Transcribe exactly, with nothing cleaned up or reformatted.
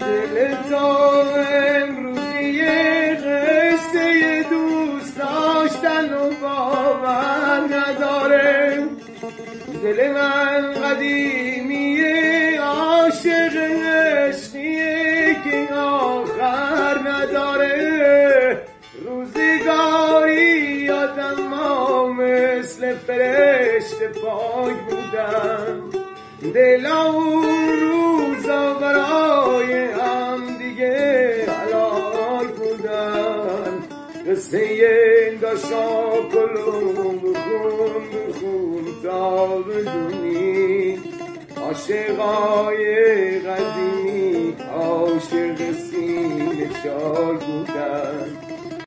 دل تا امروزی قصه دوست داشتن و باور نداره. دل من قدیمیه عاشق عشقیه که آخر نداره. روزگاری یادم ها مثل فرشته پاک بودن، دلا اون روزا برای هم دیگه هلاک بودن. قصه این داشا کلوم بخون بخون تا بدونی عاشقای قدیمی عاشق سینه شال بودن.